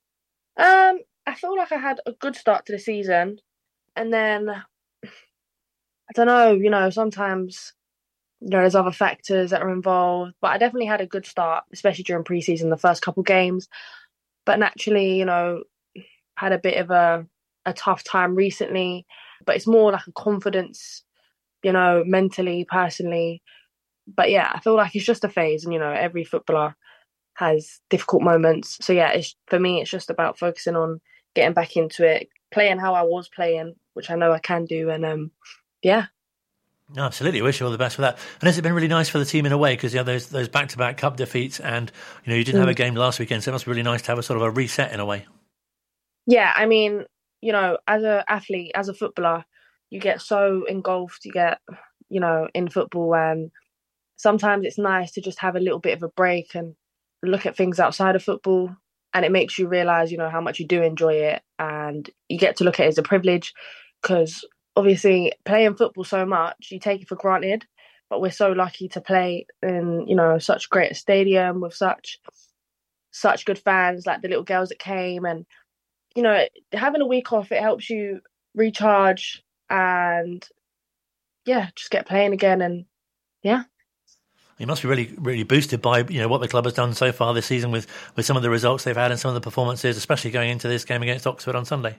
Um, I feel like I had a good start to the season. And then, I don't know, you know, sometimes, you know, there's other factors that are involved. But I definitely had a good start, especially during pre-season, the first couple games. But naturally, you know, had a bit of a, a tough time recently. But it's more like a confidence, you know, mentally, personally. But yeah, I feel like it's just a phase. And, you know, every footballer has difficult moments. So yeah, it's, for me, it's just about focusing on getting back into it, playing how I was playing, which I know I can do. And um, yeah. No, absolutely. Wish you all the best for that. And has it been really nice for the team in a way? Because, you know, those those back-to-back cup defeats and, you know, you didn't mm. have a game last weekend. So it must be really nice to have a sort of a reset in a way. Yeah, I mean, you know, as an athlete, as a footballer, you get so engulfed, you get, you know, in football, and sometimes it's nice to just have a little bit of a break and look at things outside of football, and it makes you realise, you know, how much you do enjoy it, and you get to look at it as a privilege, because obviously playing football so much, you take it for granted, but we're so lucky to play in, you know, such a great stadium with such, such good fans, like the little girls that came, and you know, having a week off, it helps you recharge and, yeah, just get playing again. And, yeah. You must be really, really boosted by, you know, what the club has done so far this season with, with some of the results they've had and some of the performances, especially going into this game against Oxford on Sunday.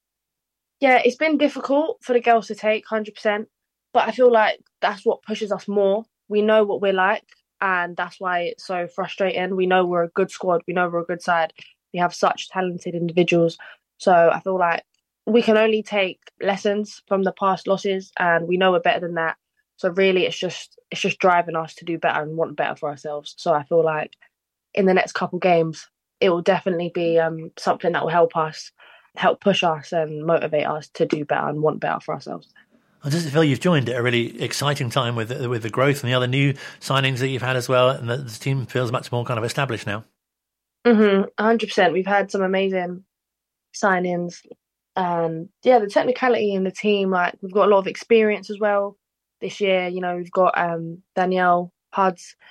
Yeah, it's been difficult for the girls to take, one hundred percent. But I feel like that's what pushes us more. We know what we're like, and that's why it's so frustrating. We know we're a good squad. We know we're a good side. We have such talented individuals. So I feel like we can only take lessons from the past losses, and we know we're better than that. So really it's just it's just driving us to do better and want better for ourselves. So I feel like in the next couple games, it will definitely be um, something that will help us, help push us and motivate us to do better and want better for ourselves. Well, does it feel you've joined at a really exciting time with, with the growth and the other new signings that you've had as well, and that the team feels much more kind of established now? Mm-hmm, one hundred percent. We've had some amazing signings, and yeah, the technicality in the team, like we've got a lot of experience as well this year. You know, we've got um, Danielle Puds,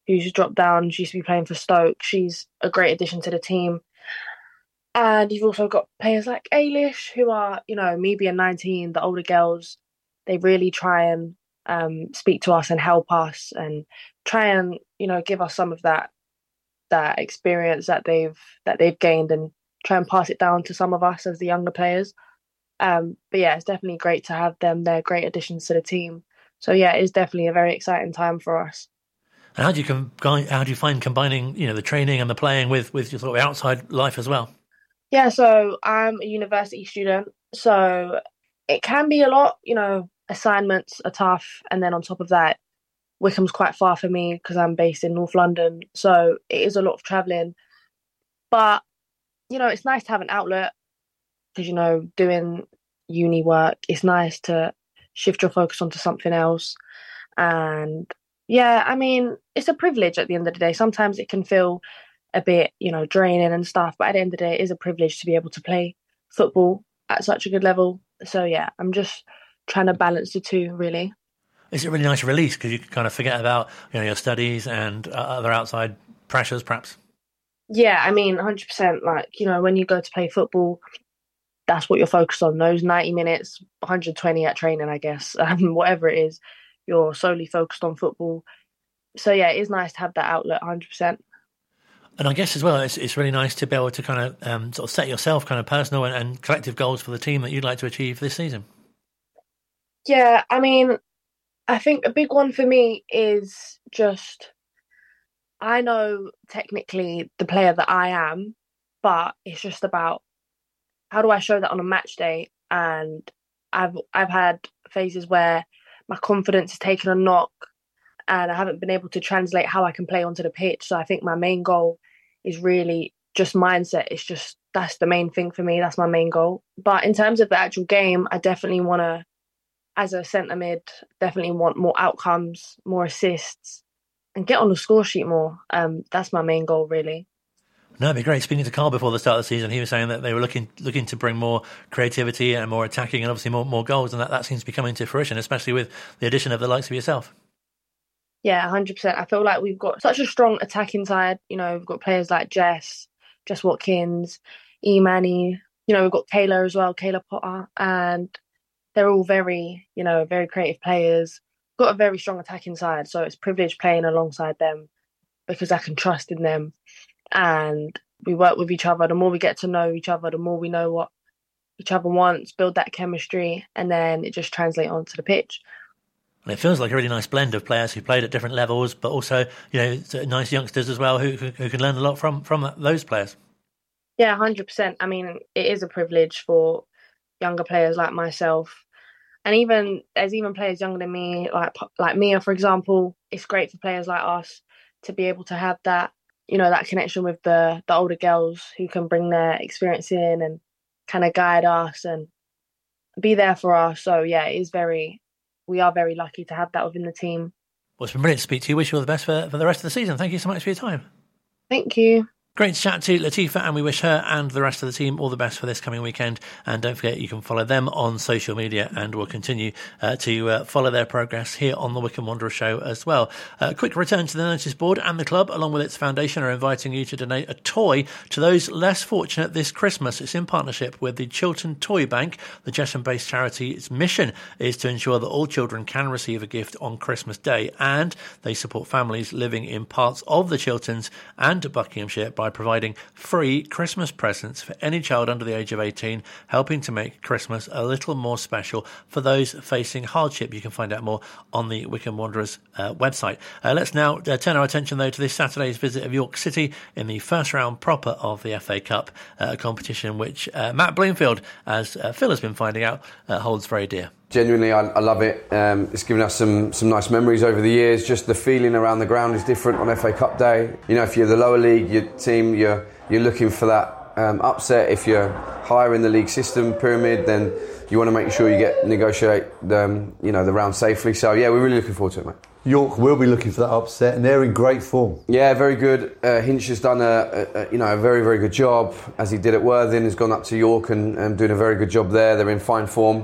who's dropped down. She used to be playing for Stoke. She's a great addition to the team. And you've also got players like Ailish, who are, you know, me being nineteen, the older girls, they really try and um, speak to us and help us and try and, you know, give us some of that that experience that they've that they've gained and try and pass it down to some of us as the younger players. Um, but yeah, it's definitely great to have them. They're great additions to the team. So yeah, it's definitely a very exciting time for us. And how do you com- how do you find combining, you know, the training and the playing with with your sort of outside life as well? Yeah, so I'm a university student, so it can be a lot, you know, assignments are tough. And then on top of that, Wycombe's quite far for me because I'm based in North London. So it is a lot of travelling. But, you know, it's nice to have an outlet because, you know, doing uni work, it's nice to shift your focus onto something else. And yeah, I mean, it's a privilege at the end of the day. Sometimes it can feel a bit, you know, draining and stuff. But at the end of the day, it is a privilege to be able to play football at such a good level. So yeah, I'm just trying to balance the two, really. Is it a really nice release because you can kind of forget about, you know, your studies and uh, other outside pressures, perhaps? Yeah, I mean, one hundred percent. Like, you know, when you go to play football, that's what you're focused on. Those ninety minutes, one hundred twenty at training, I guess, um, whatever it is, you're solely focused on football. So yeah, it is nice to have that outlet, one hundred percent. And I guess as well, it's it's really nice to be able to kind of um, sort of set yourself kind of personal and, and collective goals for the team that you'd like to achieve this season. Yeah, I mean, I think a big one for me is just, I know technically the player that I am, but it's just about how do I show that on a match day? And I've I've had phases where my confidence has taken a knock and I haven't been able to translate how I can play onto the pitch. So I think my main goal is really just mindset. It's just, that's the main thing for me. That's my main goal. But in terms of the actual game, I definitely want to, as a centre mid, definitely want more outcomes, more assists, and get on the score sheet more. Um, that's my main goal, really. No, it'd be great. Speaking to Carl before the start of the season, he was saying that they were looking looking to bring more creativity and more attacking and obviously more, more goals, and that, that seems to be coming to fruition, especially with the addition of the likes of yourself. Yeah, one hundred percent. I feel like we've got such a strong attacking side. You know, we've got players like Jess, Jess Watkins, E-Manny. You know, we've got Kayla as well, Kayla Potter. And they're all very, you know, very creative players. We've got a very strong attacking side. So it's a privilege playing alongside them because I can trust in them. And we work with each other. The more we get to know each other, the more we know what each other wants, build that chemistry, and then it just translates onto the pitch. And it feels like a really nice blend of players who played at different levels, but also, you know, nice youngsters as well who, who, who can learn a lot from, from those players. Yeah, one hundred percent. I mean, it is a privilege for younger players like myself. And even there's even players younger than me, like like Mia, for example. It's great for players like us to be able to have that, you know, that connection with the, the older girls who can bring their experience in and kind of guide us and be there for us. So, yeah, it is very... we are very lucky to have that within the team. Well, it's been brilliant to speak to you. Wish you all the best for, for the rest of the season. Thank you so much for your time. Thank you. Great to chat to Latifa, and we wish her and the rest of the team all the best for this coming weekend. And don't forget, you can follow them on social media, and we'll continue uh, to uh, follow their progress here on the Wycombe Wanderers show as well. A uh, quick return to the notice board, and the club, along with its foundation, are inviting you to donate a toy to those less fortunate this Christmas. It's in partnership with the Chiltern Toy Bank. The Chesham-based charity, its mission is to ensure that all children can receive a gift on Christmas Day, and they support families living in parts of the Chilterns and Buckinghamshire by providing free Christmas presents for any child under the age of eighteen, helping to make Christmas a little more special for those facing hardship. You can find out more on the Wycombe Wanderers uh, website. Uh, let's now uh, turn our attention, though, to this Saturday's visit of York City in the first round proper of the F A Cup, uh, a competition which uh, Matt Bloomfield, as uh, Phil has been finding out, uh, holds very dear. Genuinely, I, I love it. Um, it's given us some, some nice memories over the years. Just the feeling around the ground is different on F A Cup day. You know, if you're the lower league your team, you're you're looking for that um, upset. If you're higher in the league system pyramid, then you want to make sure you get negotiate um, you know the round safely. So yeah, we're really looking forward to it, mate. York will be looking for that upset, and they're in great form. Yeah, very good. Uh, Hinch has done a, a you know a very very good job, as he did at Worthing. Has gone up to York and, and doing a very good job there. They're in fine form.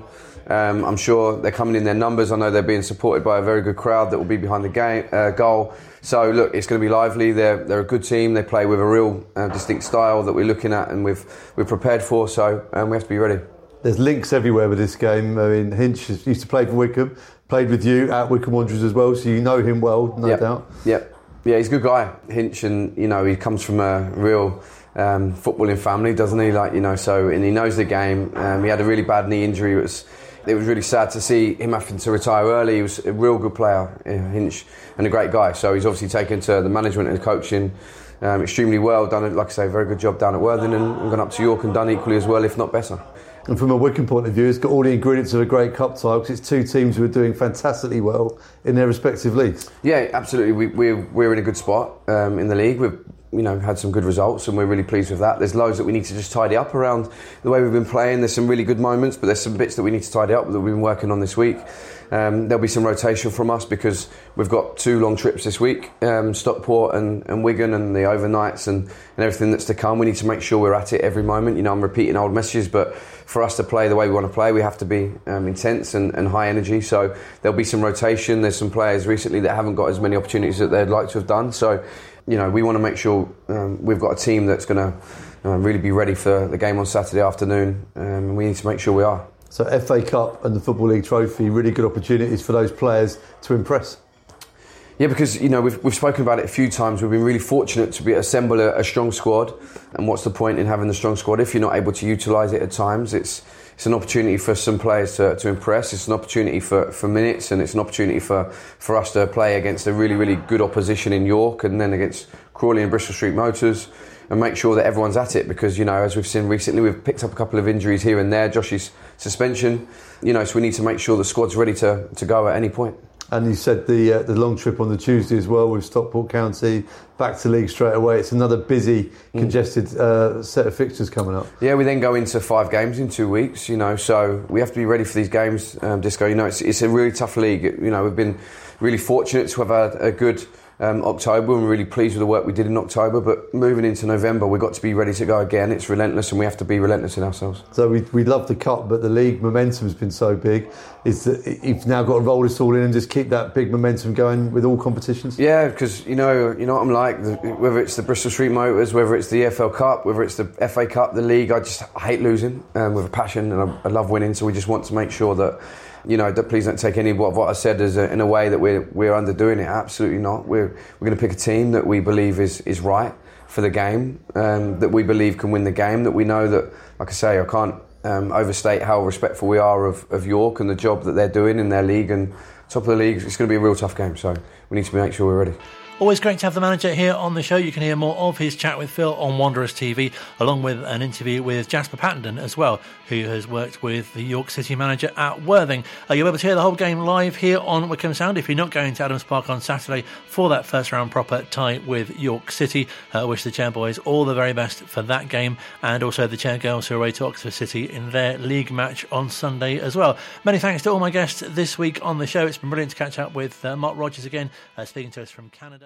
Um, I'm sure they're coming in their numbers. I know they're being supported by a very good crowd that will be behind the game, uh, goal. So look, it's going to be lively. They're they're a good team. They play with a real uh, distinct style that we're looking at and we've we're prepared for. So um, we have to be ready. There's links everywhere with this game. I mean, Hinch used to play for Wycombe, played with you at Wycombe Wanderers as well, so you know him well, no yep. doubt. Yep. Yeah, he's a good guy, Hinch, and you know he comes from a real um, footballing family, doesn't he? Like you know, so and he knows the game. Um, he had a really bad knee injury. It was. It was really sad to see him having to retire early. He was a real good player, Hinch, and a great guy. So he's obviously taken to the management and the coaching um, extremely well. Done, like I say, a very good job down at Worthing and, and gone up to York and done equally as well, if not better. And from a Wycombe point of view, it's got all the ingredients of a great cup tie because it's two teams who are doing fantastically well in their respective leagues. Yeah, absolutely. We, we're, we're in a good spot um, in the league. We've you know, had some good results and we're really pleased with that. There's loads that we need to just tidy up around the way we've been playing. There's some really good moments, but there's some bits that we need to tidy up that we've been working on this week. Um, there'll be some rotation from us because we've got two long trips this week, um, Stockport and, and Wigan and the overnights and, and everything that's to come. We need to make sure we're at it every moment. You know, I'm repeating old messages, but for us to play the way we want to play, we have to be um, intense and, and high energy. So there'll be some rotation. There's some players recently that haven't got as many opportunities that they'd like to have done. So, you know, we want to make sure um, we've got a team that's going to uh, really be ready for the game on Saturday afternoon. Um, and we need to make sure we are. So F A Cup and the Football League Trophy, really good opportunities for those players to impress. Yeah, because, you know, we've, we've spoken about it a few times. We've been really fortunate to be assemble a, a strong squad. And what's the point in having the strong squad if you're not able to utilise it at times? It's it's an opportunity for some players to, to impress. It's an opportunity for, for minutes, and it's an opportunity for, for us to play against a really, really good opposition in York and then against Crawley and Bristol Street Motors and make sure that everyone's at it because, you know, as we've seen recently, we've picked up a couple of injuries here and there. Josh's suspension, you know, so we need to make sure the squad's ready to, to go at any point. And you said the uh, the long trip on the Tuesday as well with Stockport County, back to league straight away. It's another busy, congested uh, set of fixtures coming up. Yeah, we then go into five games in two weeks, you know, so we have to be ready for these games, um, Disco. You know, it's, it's a really tough league. You know, we've been really fortunate to have had a good Um, October, and we're really pleased with the work we did in October, but moving into November we've got to be ready to go again. It's relentless and we have to be relentless in ourselves. So we we love the cup, but the league momentum has been so big. Is that you've now got to roll this all in and just keep that big momentum going with all competitions? Yeah, because you know you know what I'm like, the, whether it's the Bristol Street Motors, whether it's the E F L Cup, whether it's the F A Cup, the league, I just I hate losing um, with a passion, and I, I love winning, so we just want to make sure that, you know, that please don't take any of what, what I said as a, in a way that we're we're underdoing it. Absolutely not. We're we're going to pick a team that we believe is is right for the game, um, that we believe can win the game. That we know that, like I say, I can't um, overstate how respectful we are of, of York and the job that they're doing in their league and top of the league. It's going to be a real tough game, so we need to make sure we're ready. Always great to have the manager here on the show. You can hear more of his chat with Phil on Wanderers T V, along with an interview with Jasper Pattenden as well, who has worked with the York City manager at Worthing. Are you able to hear the whole game live here on Wycombe Sound? If you're not going to Adams Park on Saturday for that first round proper tie with York City, I uh, wish the Chairboys all the very best for that game, and also the Chairgirls who are away to Oxford City in their league match on Sunday as well. Many thanks to all my guests this week on the show. It's been brilliant to catch up with uh, Mark Rogers again, uh, speaking to us from Canada.